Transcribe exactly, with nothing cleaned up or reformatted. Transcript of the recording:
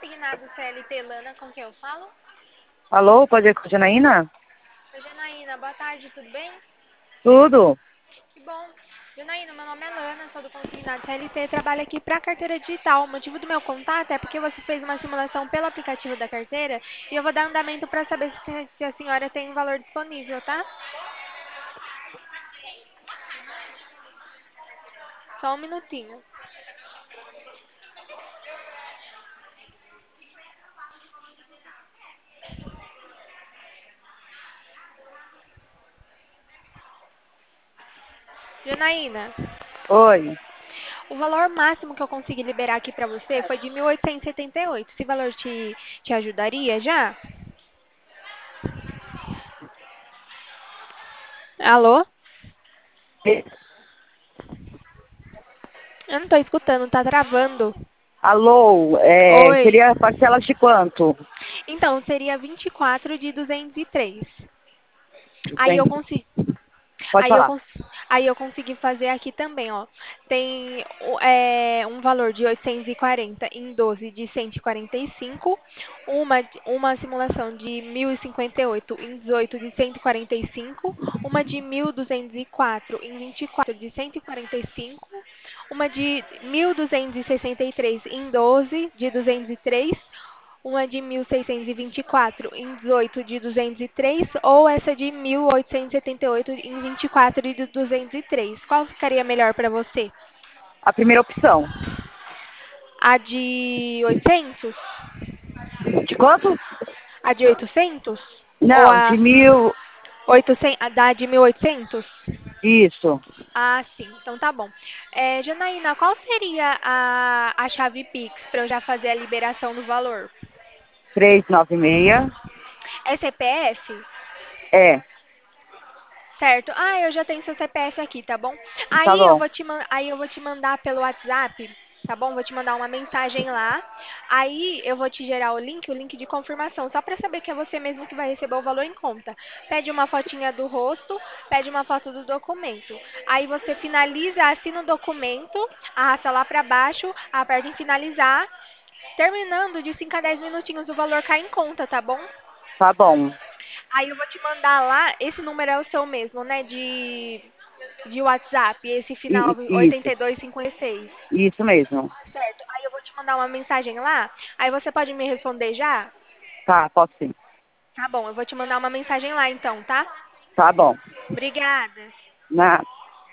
consignado C L T Lana, com quem eu falo? Alô, pode ir com a Janaína? Oi, Janaína, boa tarde, tudo bem? Tudo. Que bom. Janaína, meu nome é Lana, sou do consignado C L T, trabalho aqui para a carteira digital. O motivo do meu contato é porque você fez uma simulação pelo aplicativo da carteira e eu vou dar andamento para saber se, se a senhora tem um valor disponível, tá? Só um minutinho. Janaína, Oi. o valor máximo que eu consegui liberar aqui para você foi de mil oitocentos e setenta e oito. Esse valor te, te ajudaria já? Alô? Eu não tô escutando, tá travando. Alô, é, Oi. seria parcelas de quanto? Então, seria vinte e quatro de duzentos e três. Aí eu duzentos. consigo. Pode Aí eu, falar. cons aí eu consegui fazer aqui também, ó. Tem o- é, um valor de oitocentos e quarenta em doze de cento e quarenta e cinco, uma, de- uma simulação de mil e cinquenta e oito em dezoito de cento e quarenta e cinco, uma de mil duzentos e quatro em vinte e quatro de cento e quarenta e cinco, uma de mil duzentos e sessenta e três em doze de duzentos e três, uma de mil seiscentos e vinte e quatro em dezoito de duzentos e três ou essa de mil oitocentos e setenta e oito em vinte e quatro de duzentos e três. Qual ficaria melhor para você? A primeira opção. A de oitocentos? De quanto? A de oitocentos? Ou Não, de a mil. oitocentos, a da de mil e oitocentos? Isso. Ah, sim. Então tá bom. É, Janaína, qual seria a, a chave Pix para eu já fazer a liberação do valor? trezentos e noventa e seis. É C P F? É, Certo. Ah, eu já tenho seu C P F aqui, tá bom? tá Aí eu bom. vou te, man- aí eu vou te mandar pelo WhatsApp, tá bom? Vou te mandar uma mensagem lá. Aí eu vou te gerar o link, o link de confirmação, só para saber que é você mesmo que vai receber o valor em conta. Pede uma fotinha do rosto, pede uma foto do documento. Aí você finaliza, assina o documento, arrasta lá para baixo, aperta em finalizar. Terminando de cinco a dez minutinhos, o valor cai em conta, tá bom? Tá bom. Aí eu vou te mandar lá, esse número é o seu mesmo, né? De, de WhatsApp, esse final I- Isso. oitenta e dois cinquenta e seis. Isso mesmo. Certo. Aí eu vou te mandar uma mensagem lá. Aí você pode me responder já? Tá, posso sim. Tá bom, eu vou te mandar uma mensagem lá então, tá? Tá bom. Obrigada. Na,